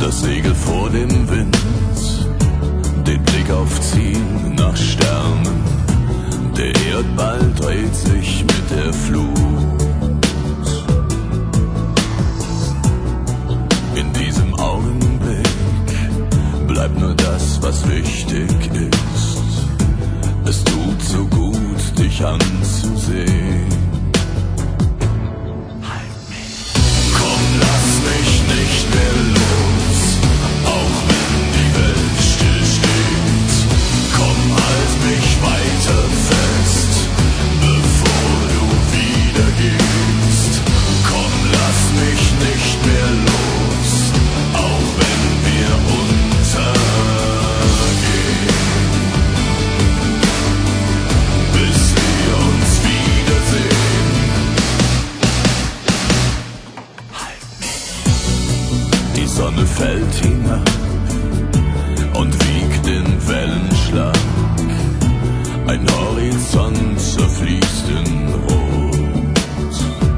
Das Segel vor dem Wind, den Blick auf Ziel nach Sternen. Der Erdball dreht sich mit der Flut. In diesem Augenblick bleibt nur das, was wichtig ist. Es tut so gut, dich anzusehen. Komm, lass mich nicht mehr los, auch wenn die Welt stillsteht. Komm, halt mich weiter fest, bevor du wieder gehst. Komm, lass mich nicht mehr los, auch wenn wir untergehen. Bis wir uns wiedersehen. Die Sonne fällt hinab und wiegt den Wellenschlag. Ein Horizont zerfließt in Rot.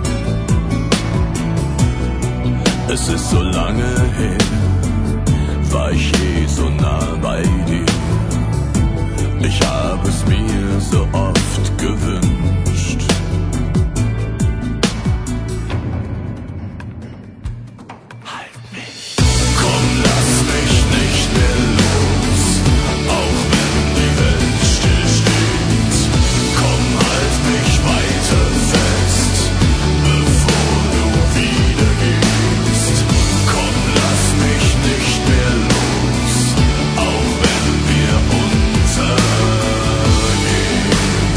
Es ist so lange her, war ich je so nah bei dir. Ich habe es mir so oft gewünscht. Komm, lass mich nicht mehr los, auch wenn die Welt stillsteht. Komm, halt mich weiter fest, bevor du wieder gehst. Komm, lass mich nicht mehr los, auch wenn wir untergehen.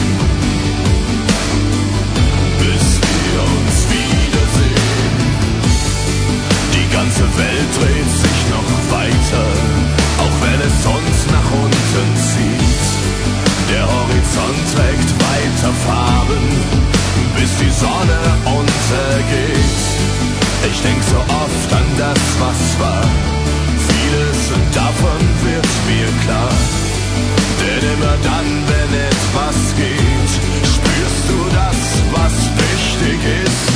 Bis wir uns wiedersehen. Die ganze Welt dreht sich noch weiter, auch wenn es uns nach unten zieht. Der Horizont trägt weiter Farben, bis die Sonne untergeht. Ich denk so oft an das, was war. Vieles davon wird mir klar. Denn immer dann, wenn etwas geht, spürst du das, was wichtig ist.